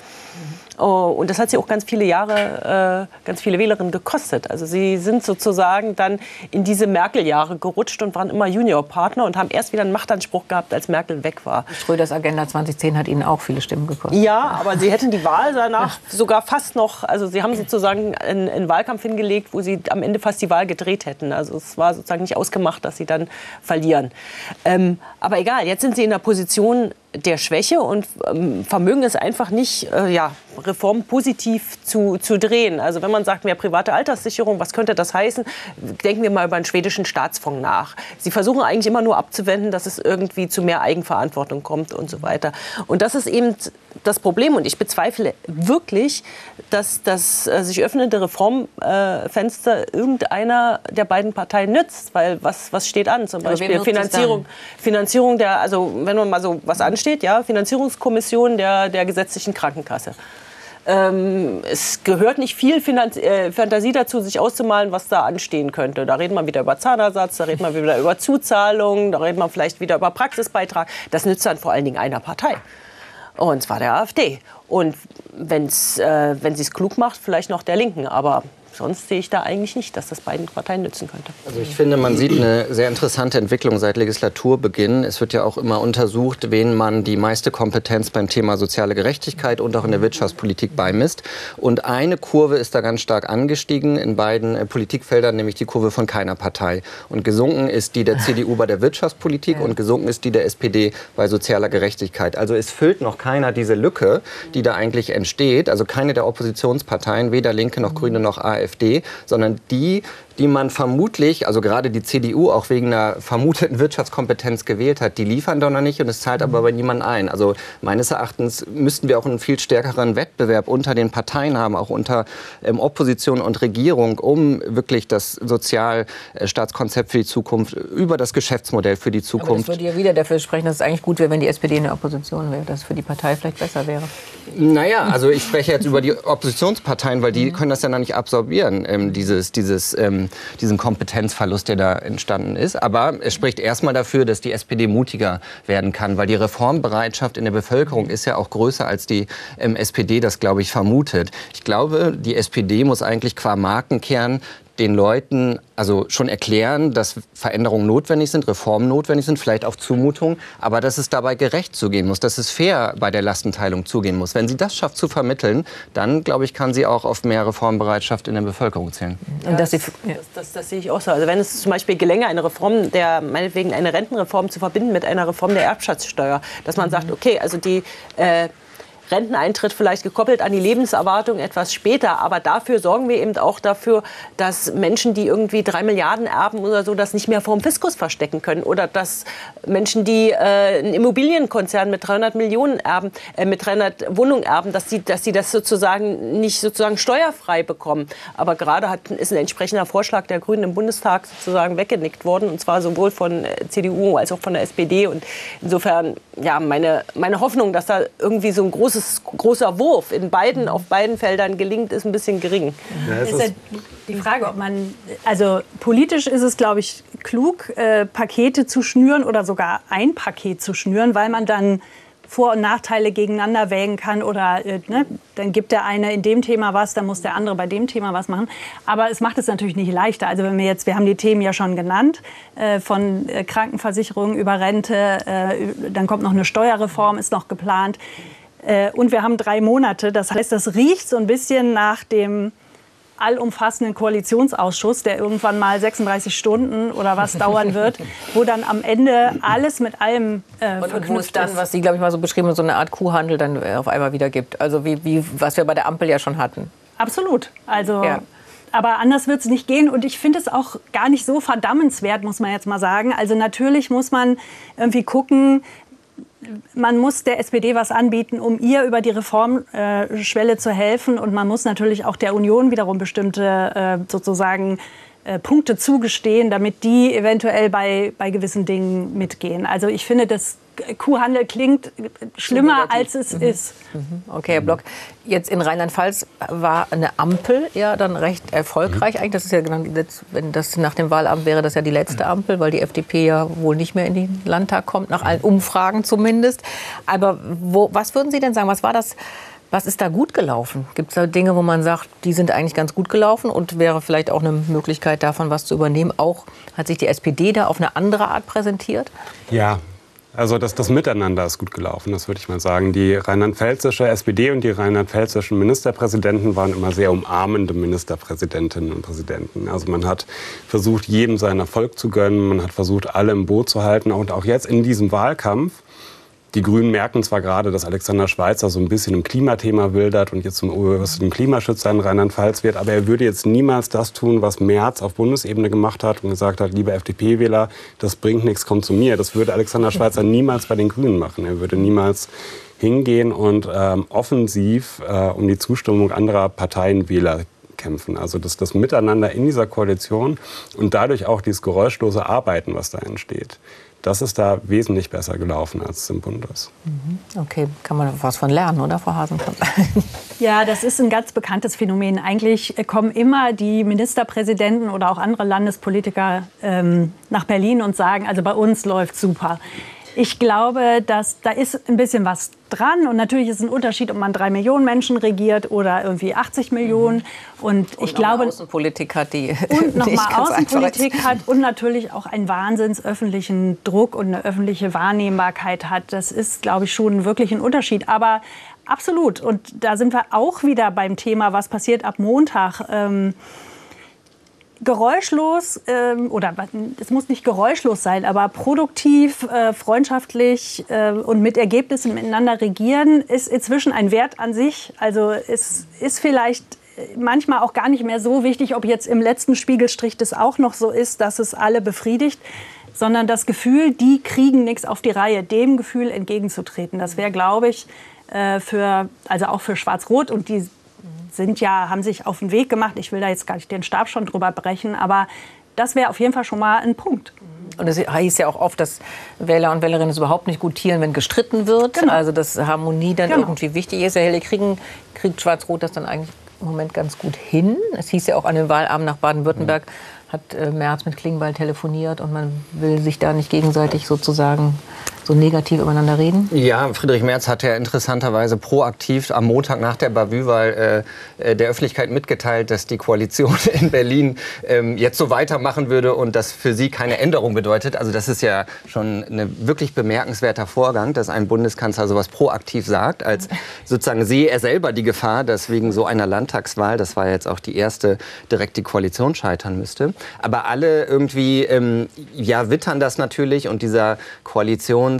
Und das hat sie auch ganz viele Jahre, ganz viele Wählerinnen gekostet. Also sie sind sozusagen dann in diese Merkel-Jahre gerutscht und waren immer Juniorpartner und haben erst wieder einen Machtanspruch gehabt, als Merkel weg war. Schröders Agenda 2010 hat Ihnen auch viele Stimmen gekostet. Ja, aber sie hätten die Wahl danach sogar fast noch, also sie haben sozusagen einen Wahlkampf hingelegt, wo sie am Ende fast die Wahl gedreht hätten. Also es war sozusagen nicht ausgemacht, dass sie dann verlieren. Aber egal, jetzt sind sie in der Position der Schwäche und vermögen es einfach nicht, Reformen positiv zu drehen. Also wenn man sagt, mehr private Alterssicherung, was könnte das heißen? Denken wir mal über einen schwedischen Staatsfonds nach. Sie versuchen eigentlich immer nur abzuwenden, dass es irgendwie zu mehr Eigenverantwortung kommt und so weiter. Und das ist eben das Problem. Und ich bezweifle wirklich, dass das sich öffnende Reformfenster irgendeiner der beiden Parteien nützt. Weil was steht an? Zum Beispiel Finanzierung der, also wenn man mal so was ansteht, ja, Finanzierungskommission der gesetzlichen Krankenkasse. Es gehört nicht viel Fantasie dazu, sich auszumalen, was da anstehen könnte. Da redet man wieder über Zahnersatz, da redet man wieder über Zuzahlungen, da redet man vielleicht wieder über Praxisbeitrag. Das nützt dann vor allen Dingen einer Partei. Und zwar der AfD. Und wenn sie es klug macht, vielleicht noch der Linken. Aber sonst sehe ich da eigentlich nicht, dass das beiden Parteien nützen könnte. Also ich finde, man sieht eine sehr interessante Entwicklung seit Legislaturbeginn. Es wird ja auch immer untersucht, wen man die meiste Kompetenz beim Thema soziale Gerechtigkeit und auch in der Wirtschaftspolitik beimisst. Und eine Kurve ist da ganz stark angestiegen in beiden Politikfeldern, nämlich die Kurve von keiner Partei. Und gesunken ist die der CDU bei der Wirtschaftspolitik und gesunken ist die der SPD bei sozialer Gerechtigkeit. Also es füllt noch keiner diese Lücke, die da eigentlich entsteht. Also keine der Oppositionsparteien, weder Linke noch Grüne noch AfD, sondern die man vermutlich, also gerade die CDU auch wegen einer vermuteten Wirtschaftskompetenz gewählt hat, die liefern doch noch nicht und es zahlt aber bei niemandem ein. Also meines Erachtens müssten wir auch einen viel stärkeren Wettbewerb unter den Parteien haben, auch unter Opposition und Regierung, um wirklich das Sozialstaatskonzept für die Zukunft über das Geschäftsmodell für die Zukunft. Aber das würde ja wieder dafür sprechen, dass es eigentlich gut wäre, wenn die SPD in der Opposition wäre, dass es für die Partei vielleicht besser wäre. Naja, also ich spreche jetzt über die Oppositionsparteien, weil die können das ja noch nicht absorbieren, diesen Kompetenzverlust, der da entstanden ist. Aber es spricht erstmal dafür, dass die SPD mutiger werden kann, weil die Reformbereitschaft in der Bevölkerung ist ja auch größer, als die SPD das, glaube ich, vermutet. Ich glaube, die SPD muss eigentlich qua Markenkern den Leuten also schon erklären, dass Veränderungen notwendig sind, Reformen notwendig sind, vielleicht auch Zumutungen, aber dass es dabei gerecht zugehen muss, dass es fair bei der Lastenteilung zugehen muss. Wenn sie das schafft zu vermitteln, dann, glaube ich, kann sie auch auf mehr Reformbereitschaft in der Bevölkerung zählen. Ja, das sehe ich auch so. Also wenn es zum Beispiel gelänge, eine Reform, meinetwegen eine Rentenreform zu verbinden mit einer Reform der Erbschaftssteuer, dass man sagt, okay, also die Renteneintritt vielleicht gekoppelt an die Lebenserwartung etwas später. Aber dafür sorgen wir eben auch dafür, dass Menschen, die irgendwie 3 Milliarden erben oder so, das nicht mehr vor dem Fiskus verstecken können. Oder dass Menschen, die einen Immobilienkonzern mit 300 Millionen erben, mit 300 Wohnungen erben, dass sie das sozusagen nicht sozusagen steuerfrei bekommen. Aber gerade ist ein entsprechender Vorschlag der Grünen im Bundestag sozusagen weggenickt worden. Und zwar sowohl von CDU als auch von der SPD. Und insofern, ja, meine Hoffnung, dass da irgendwie so ein großer Wurf auf beiden Feldern gelingt, ist ein bisschen gering. Ja, ist ja die Frage, ob man, also politisch ist es, glaube ich, klug, Pakete zu schnüren oder sogar ein Paket zu schnüren, weil man dann Vor- und Nachteile gegeneinander wägen kann oder dann gibt der eine in dem Thema was, dann muss der andere bei dem Thema was machen. Aber es macht es natürlich nicht leichter. Also wenn wir haben die Themen ja schon genannt, von Krankenversicherung über Rente, dann kommt noch eine Steuerreform, ist noch geplant. Und wir haben 3 Monate. Das heißt, das riecht so ein bisschen nach dem allumfassenden Koalitionsausschuss, der irgendwann mal 36 Stunden oder was dauern wird, wo dann am Ende alles mit allem verknüpft wo es dann, was Sie, glaube ich, mal so beschrieben haben, so eine Art Kuhhandel dann auf einmal wieder gibt. Also was wir bei der Ampel ja schon hatten. Absolut. Also, ja. Aber anders wird es nicht gehen. Und ich finde es auch gar nicht so verdammenswert, muss man jetzt mal sagen. Also natürlich muss man irgendwie gucken, man muss der SPD was anbieten, um ihr über die Reformschwelle zu helfen. Und man muss natürlich auch der Union wiederum bestimmte sozusagen Punkte zugestehen, damit die eventuell bei gewissen Dingen mitgehen. Also ich finde, das Kuhhandel klingt schlimmer, als es ist. Okay, Herr Block. Jetzt in Rheinland-Pfalz war eine Ampel ja dann recht erfolgreich. Eigentlich, das ist ja, wenn das nach dem Wahlamt wäre, das ja die letzte Ampel, weil die FDP ja wohl nicht mehr in den Landtag kommt, nach allen Umfragen zumindest. Aber was würden Sie denn sagen, was ist da gut gelaufen? Gibt es da Dinge, wo man sagt, die sind eigentlich ganz gut gelaufen und wäre vielleicht auch eine Möglichkeit davon, was zu übernehmen? Auch hat sich die SPD da auf eine andere Art präsentiert? Ja. Also das Miteinander ist gut gelaufen, das würde ich mal sagen. Die rheinland-pfälzische SPD und die rheinland-pfälzischen Ministerpräsidenten waren immer sehr umarmende Ministerpräsidentinnen und Präsidenten. Also man hat versucht, jedem seinen Erfolg zu gönnen, man hat versucht, alle im Boot zu halten. Und auch jetzt in diesem Wahlkampf, die Grünen merken zwar gerade, dass Alexander Schweitzer so ein bisschen im Klimathema wildert und jetzt zum obersten Klimaschützer in Rheinland-Pfalz wird, aber er würde jetzt niemals das tun, was Merz auf Bundesebene gemacht hat und gesagt hat, liebe FDP-Wähler, das bringt nichts, kommt zu mir. Das würde Alexander Schweitzer niemals bei den Grünen machen. Er würde niemals hingehen und offensiv um die Zustimmung anderer Parteienwähler kämpfen. Also das Miteinander in dieser Koalition und dadurch auch dieses geräuschlose Arbeiten, was da entsteht. Das ist da wesentlich besser gelaufen, als es im Bund ist. Okay, kann man was von lernen, oder, Frau Hasenkamp? Ja, das ist ein ganz bekanntes Phänomen. Eigentlich kommen immer die Ministerpräsidenten oder auch andere Landespolitiker nach Berlin und sagen, also bei uns läuft super. Ich glaube, dass da ist ein bisschen was dran. Und natürlich ist es ein Unterschied, ob man 3 Millionen Menschen regiert oder irgendwie 80 Millionen. Und ich glaube, Außenpolitik hat, die und nochmal Außenpolitik hat und natürlich auch einen wahnsinns öffentlichen Druck und eine öffentliche Wahrnehmbarkeit hat. Das ist, glaube ich, schon wirklich ein Unterschied. Aber absolut. Und da sind wir auch wieder beim Thema, was passiert ab Montag. Geräuschlos, oder es muss nicht geräuschlos sein, aber produktiv, freundschaftlich und mit Ergebnissen miteinander regieren, ist inzwischen ein Wert an sich. Also es ist vielleicht manchmal auch gar nicht mehr so wichtig, ob jetzt im letzten Spiegelstrich das auch noch so ist, dass es alle befriedigt, sondern das Gefühl, die kriegen nichts auf die Reihe, dem Gefühl entgegenzutreten. Das wäre, glaube ich, also auch für Schwarz-Rot, und die haben sich auf den Weg gemacht. Ich will da jetzt gar nicht den Stab schon drüber brechen, aber das wäre auf jeden Fall schon mal ein Punkt. Und es hieß ja auch oft, dass Wähler und Wählerinnen es überhaupt nicht gutieren, wenn gestritten wird. Genau. Also dass Harmonie dann irgendwie wichtig ist. Herr Helle, kriegt Schwarz-Rot das dann eigentlich im Moment ganz gut hin? Es hieß ja auch an dem Wahlabend nach Baden-Württemberg, hat Merz mit Klingbeil telefoniert und man will sich da nicht gegenseitig sozusagen so negativ übereinander reden? Ja, Friedrich Merz hat ja interessanterweise proaktiv am Montag nach der Bavü-Wahl der Öffentlichkeit mitgeteilt, dass die Koalition in Berlin jetzt so weitermachen würde und das für sie keine Änderung bedeutet. Also das ist ja schon ein wirklich bemerkenswerter Vorgang, dass ein Bundeskanzler sowas proaktiv sagt, als sozusagen sehe er selber die Gefahr, dass wegen so einer Landtagswahl, das war jetzt auch die erste, direkt die Koalition scheitern müsste. Aber alle irgendwie wittern das natürlich, und dieser Koalitionskrach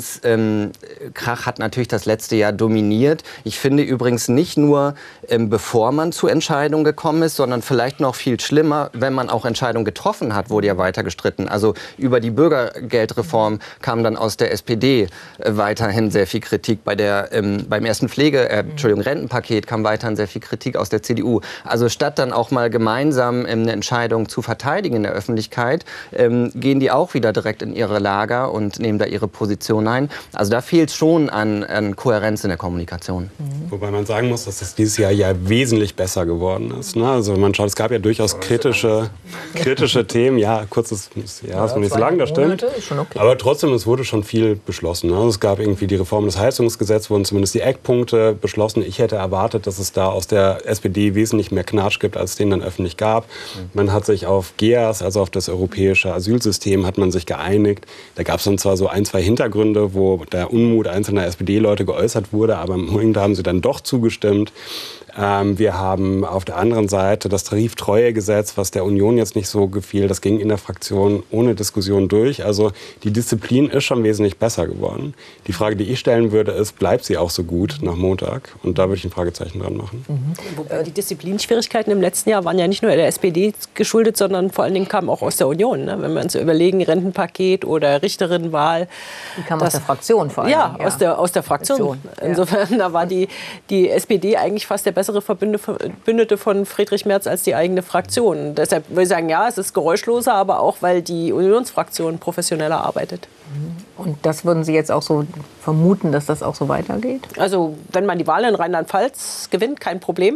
hat natürlich das letzte Jahr dominiert. Ich finde übrigens nicht nur, bevor man zu Entscheidungen gekommen ist, sondern vielleicht noch viel schlimmer, wenn man auch Entscheidungen getroffen hat, wurde ja weiter gestritten. Also über die Bürgergeldreform kam dann aus der SPD weiterhin sehr viel Kritik. Beim ersten Rentenpaket kam weiterhin sehr viel Kritik aus der CDU. Also statt dann auch mal gemeinsam eine Entscheidung zu verteidigen in der Öffentlichkeit, gehen die auch wieder direkt in ihre Lager und nehmen da ihre Position ein. Also da fehlt es schon an Kohärenz in der Kommunikation. Wobei man sagen muss, dass das dieses Jahr ja wesentlich besser geworden ist. Ne? Also man schaut, es gab ja durchaus kritische Themen. Ja, kurzes, ist noch nicht so lang, das stimmt. Okay. Aber trotzdem, es wurde schon viel beschlossen. Ne? Es gab irgendwie die Reform des Heizungsgesetzes, wurden zumindest die Eckpunkte beschlossen. Ich hätte erwartet, dass es da aus der SPD wesentlich mehr Knatsch gibt, als es den dann öffentlich gab. Man hat sich auf GEAS, also auf das europäische Asylsystem, hat man sich geeinigt. Da gab es dann zwar so ein, zwei Hintergründe, wo der Unmut einzelner SPD-Leute geäußert wurde, aber im Grunde haben sie dann doch zugestimmt. Wir haben auf der anderen Seite das Tariftreuegesetz, was der Union jetzt nicht so gefiel. Das ging in der Fraktion ohne Diskussion durch. Also die Disziplin ist schon wesentlich besser geworden. Die Frage, die ich stellen würde, ist, bleibt sie auch so gut nach Montag? Und da würde ich ein Fragezeichen dran machen. Wobei die Disziplinschwierigkeiten im letzten Jahr waren ja nicht nur der SPD geschuldet, sondern vor allen Dingen kamen auch aus der Union. Ne? Wenn wir uns überlegen, Rentenpaket oder Richterinnenwahl. Die kamen aus der Fraktion vor allem. Ja, aus der Fraktion. Insofern, da war die SPD eigentlich fast der bessere Verbündete von Friedrich Merz als die eigene Fraktion. Deshalb würde ich sagen, ja, es ist geräuschloser, aber auch, weil die Unionsfraktion professioneller arbeitet. Und das würden Sie jetzt auch so vermuten, dass das auch so weitergeht? Also, wenn man die Wahl in Rheinland-Pfalz gewinnt, kein Problem.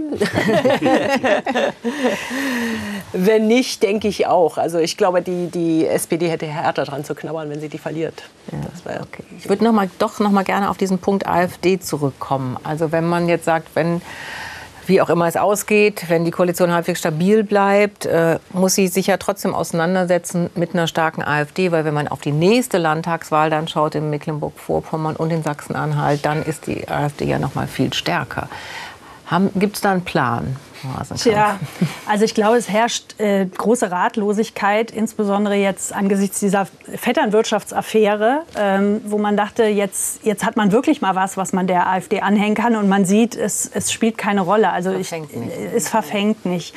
Wenn nicht, denke ich auch. Also ich glaube, die SPD hätte härter dran zu knabbern, wenn sie die verliert. Ja, okay. Ich würde doch noch mal gerne auf diesen Punkt AfD zurückkommen. Also wenn man jetzt sagt, wie auch immer es ausgeht, wenn die Koalition halbwegs stabil bleibt, muss sie sich ja trotzdem auseinandersetzen mit einer starken AfD. Weil wenn man auf die nächste Landtagswahl dann schaut, in Mecklenburg-Vorpommern und in Sachsen-Anhalt, dann ist die AfD ja noch mal viel stärker. Gibt es da einen Plan? Tja, also ich glaube, es herrscht große Ratlosigkeit, insbesondere jetzt angesichts dieser Vetternwirtschaftsaffäre, wo man dachte, jetzt hat man wirklich mal was man der AfD anhängen kann, und man sieht, es spielt keine Rolle. Also es verfängt nicht.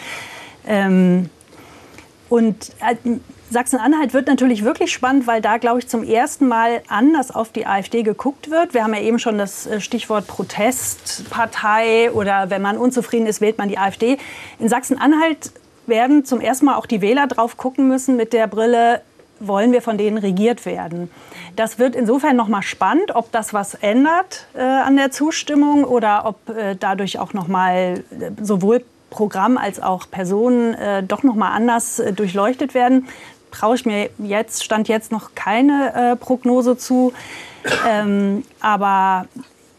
Sachsen-Anhalt wird natürlich wirklich spannend, weil da, glaube ich, zum ersten Mal anders auf die AfD geguckt wird. Wir haben ja eben schon das Stichwort Protestpartei, oder wenn man unzufrieden ist, wählt man die AfD. In Sachsen-Anhalt werden zum ersten Mal auch die Wähler drauf gucken müssen mit der Brille, wollen wir von denen regiert werden. Das wird insofern noch mal spannend, ob das was ändert an der Zustimmung oder ob dadurch auch noch mal sowohl Programm als auch Personen doch noch mal anders durchleuchtet werden. Traue ich mir Stand jetzt noch keine Prognose zu. Aber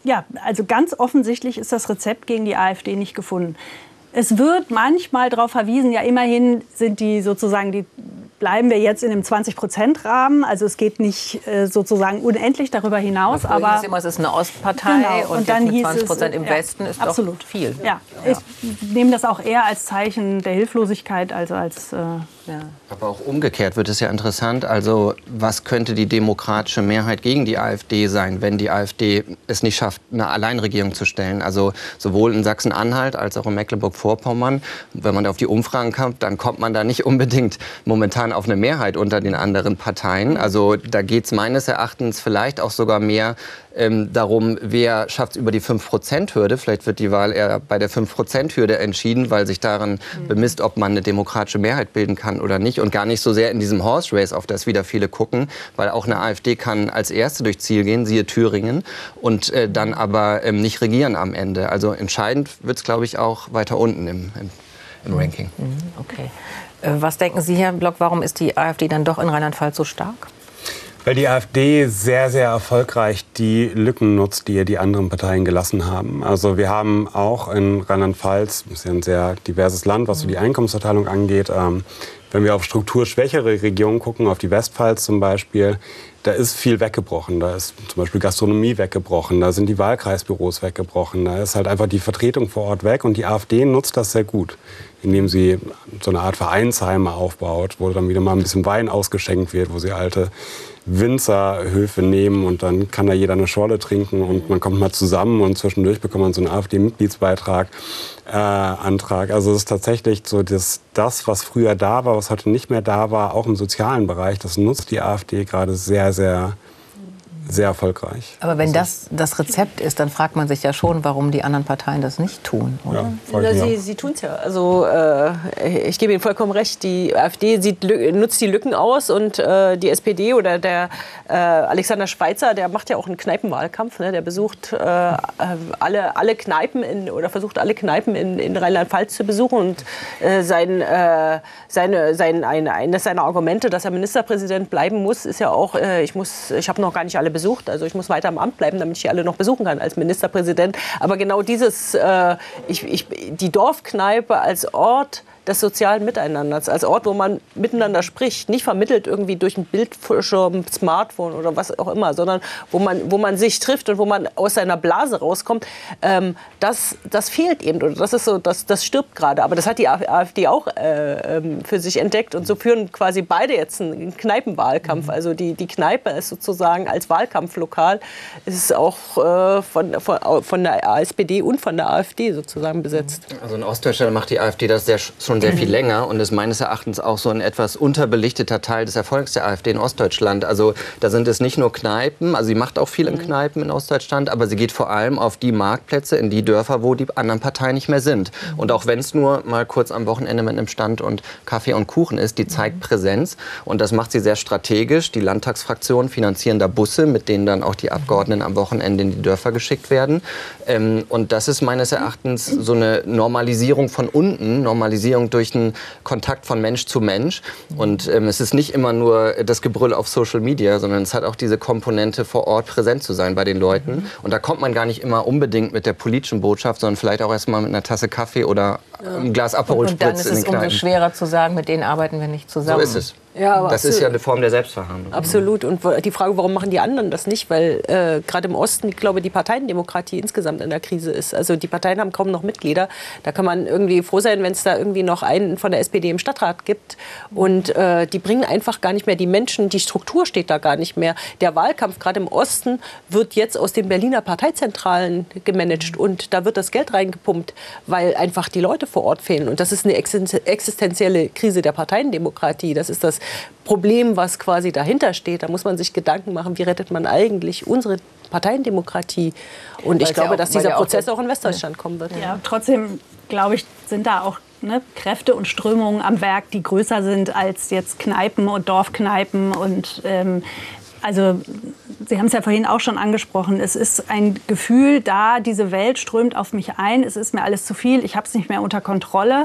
ja, also ganz offensichtlich ist das Rezept gegen die AfD nicht gefunden. Es wird manchmal darauf verwiesen, ja immerhin sind die sozusagen, bleiben wir jetzt in einem 20%-Rahmen. Also es geht nicht sozusagen unendlich darüber hinaus. Aber es ist eine Ostpartei, genau. und dann mit 20% im Westen ist absolut doch viel. Ja. Ich nehme das auch eher als Zeichen der Hilflosigkeit, also als... Aber auch umgekehrt wird es ja interessant. Also was könnte die demokratische Mehrheit gegen die AfD sein, wenn die AfD es nicht schafft, eine Alleinregierung zu stellen? Also sowohl in Sachsen-Anhalt als auch in Mecklenburg-Vorpommern. Wenn man auf die Umfragen kommt, dann kommt man da nicht unbedingt momentan auf eine Mehrheit unter den anderen Parteien. Also da geht es meines Erachtens vielleicht auch sogar mehr darum, wer schafft es über die 5%-Hürde. Vielleicht wird die Wahl eher bei der 5%-Hürde entschieden, weil sich daran bemisst, ob man eine demokratische Mehrheit bilden kann oder nicht. Und gar nicht so sehr in diesem Horse Race, auf das wieder viele gucken. Weil auch eine AfD kann als Erste durchs Ziel gehen, siehe Thüringen, und dann aber nicht regieren am Ende. Also entscheidend wird es, glaube ich, auch weiter unten im Ranking. Okay. Was denken Sie, Herr Block, warum ist die AfD dann doch in Rheinland-Pfalz so stark? Weil die AfD sehr, sehr erfolgreich die Lücken nutzt, die ihr die anderen Parteien gelassen haben. Also wir haben auch in Rheinland-Pfalz, das ist ja ein sehr diverses Land, was so die Einkommensverteilung angeht, wenn wir auf strukturschwächere Regionen gucken, auf die Westpfalz zum Beispiel, da ist viel weggebrochen. Da ist zum Beispiel Gastronomie weggebrochen, da sind die Wahlkreisbüros weggebrochen, da ist halt einfach die Vertretung vor Ort weg. Und die AfD nutzt das sehr gut, indem sie so eine Art Vereinsheime aufbaut, wo dann wieder mal ein bisschen Wein ausgeschenkt wird, wo sie alte Winzerhöfe nehmen und dann kann da jeder eine Schorle trinken und man kommt mal zusammen und zwischendurch bekommt man so einen AfD-Mitgliedsbeitrag, Antrag. Also es ist tatsächlich so, das, was früher da war, was heute nicht mehr da war, auch im sozialen Bereich, das nutzt die AfD gerade sehr, sehr, sehr erfolgreich. Aber wenn das Rezept ist, dann fragt man sich ja schon, warum die anderen Parteien das nicht tun, oder? Ja, sie tun es ja. Also ich gebe Ihnen vollkommen recht, die AfD nutzt die Lücken aus und die SPD oder der Alexander Schweitzer, der macht ja auch einen Kneipenwahlkampf. Ne? Der besucht alle Kneipen oder versucht alle Kneipen in Rheinland-Pfalz zu besuchen und eines seiner Argumente, dass er Ministerpräsident bleiben muss, ist ja auch, ich habe noch gar nicht alle besucht, also ich muss weiter am Amt bleiben, damit ich die alle noch besuchen kann als Ministerpräsident. Aber genau dieses, die Dorfkneipe als Ort des sozialen Miteinanders, als Ort, wo man miteinander spricht, nicht vermittelt irgendwie durch ein Bildschirm, Smartphone oder was auch immer, sondern wo man sich trifft und wo man aus seiner Blase rauskommt, das fehlt eben. Oder das ist so, das stirbt gerade. Aber das hat die AfD auch für sich entdeckt und so führen quasi beide jetzt einen Kneipenwahlkampf. Also die Kneipe ist sozusagen als Wahlkampflokal ist auch von der SPD und von der AfD sozusagen besetzt. Also in Ostdeutschland macht die AfD das schon sehr viel länger und ist meines Erachtens auch so ein etwas unterbelichteter Teil des Erfolgs der AfD in Ostdeutschland. Also da sind es nicht nur Kneipen, also sie macht auch viel in Kneipen in Ostdeutschland, aber sie geht vor allem auf die Marktplätze, in die Dörfer, wo die anderen Parteien nicht mehr sind. Und auch wenn es nur mal kurz am Wochenende mit einem Stand und Kaffee und Kuchen ist, die zeigt Präsenz und das macht sie sehr strategisch. Die Landtagsfraktionen finanzieren da Busse, mit denen dann auch die Abgeordneten am Wochenende in die Dörfer geschickt werden. Und das ist meines Erachtens so eine Normalisierung von unten, Normalisierung durch einen Kontakt von Mensch zu Mensch. Und es ist nicht immer nur das Gebrüll auf Social Media, sondern es hat auch diese Komponente, vor Ort präsent zu sein bei den Leuten. Und da kommt man gar nicht immer unbedingt mit der politischen Botschaft, sondern vielleicht auch erst mal mit einer Tasse Kaffee oder ein Glas Aperol Spritz in den Kneipen. Und dann ist es umso schwerer zu sagen, mit denen arbeiten wir nicht zusammen. So ist es. Ja, aber das ist ja eine Form der Selbstverhandlung. Absolut. Und die Frage, warum machen die anderen das nicht? Weil gerade im Osten, ich glaube, die Parteiendemokratie insgesamt in der Krise ist. Also die Parteien haben kaum noch Mitglieder. Da kann man irgendwie froh sein, wenn es da irgendwie noch einen von der SPD im Stadtrat gibt. Und die bringen einfach gar nicht mehr die Menschen, die Struktur steht da gar nicht mehr. Der Wahlkampf gerade im Osten wird jetzt aus den Berliner Parteizentralen gemanagt. Und da wird das Geld reingepumpt, weil einfach die Leute vor Ort fehlen. Und das ist eine existenzielle Krise der Parteiendemokratie. Das ist das Problem, was quasi dahinter steht. Da muss man sich Gedanken machen, wie rettet man eigentlich unsere Parteiendemokratie. Und ich glaube, dass dieser Prozess auch in Westdeutschland kommen wird. Ja, trotzdem, glaube ich, sind da auch Kräfte und Strömungen am Werk, die größer sind als jetzt Kneipen und Dorfkneipen. Und also Sie haben es ja vorhin auch schon angesprochen, es ist ein Gefühl da, diese Welt strömt auf mich ein, es ist mir alles zu viel, ich habe es nicht mehr unter Kontrolle.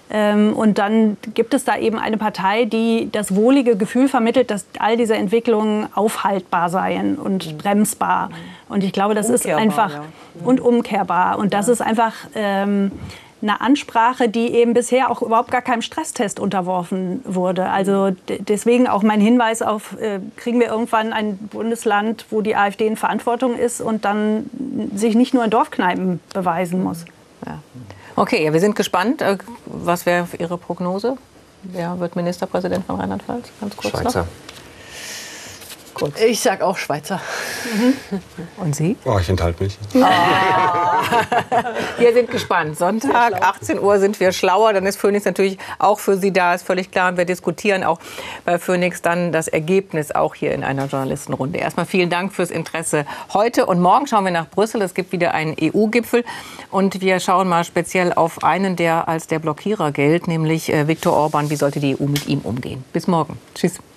Und dann gibt es da eben eine Partei, die das wohlige Gefühl vermittelt, dass all diese Entwicklungen aufhaltbar seien und bremsbar. Und ich glaube, das ist einfach und umkehrbar. Und das ist einfach eine Ansprache, die eben bisher auch überhaupt gar keinem Stresstest unterworfen wurde. Also deswegen auch mein Hinweis auf, kriegen wir irgendwann ein Bundesland, wo die AfD in Verantwortung ist und dann sich nicht nur in Dorfkneipen beweisen muss. Ja. Okay, ja, wir sind gespannt. Was wäre Ihre Prognose? Wer wird Ministerpräsident von Rheinland-Pfalz? Ganz kurz Schweizer. noch. Kurz. Ich sag auch Schweizer. Und Sie? Oh, ich enthalte mich. Wir sind gespannt. Sonntag, 18 Uhr sind wir schlauer. Dann ist Phoenix natürlich auch für Sie da, ist völlig klar. Und wir diskutieren auch bei Phoenix dann das Ergebnis auch hier in einer Journalistenrunde. Erstmal vielen Dank fürs Interesse heute. Und morgen schauen wir nach Brüssel. Es gibt wieder einen EU-Gipfel. Und wir schauen mal speziell auf einen, der als der Blockierer gilt, nämlich Viktor Orban. Wie sollte die EU mit ihm umgehen? Bis morgen. Tschüss.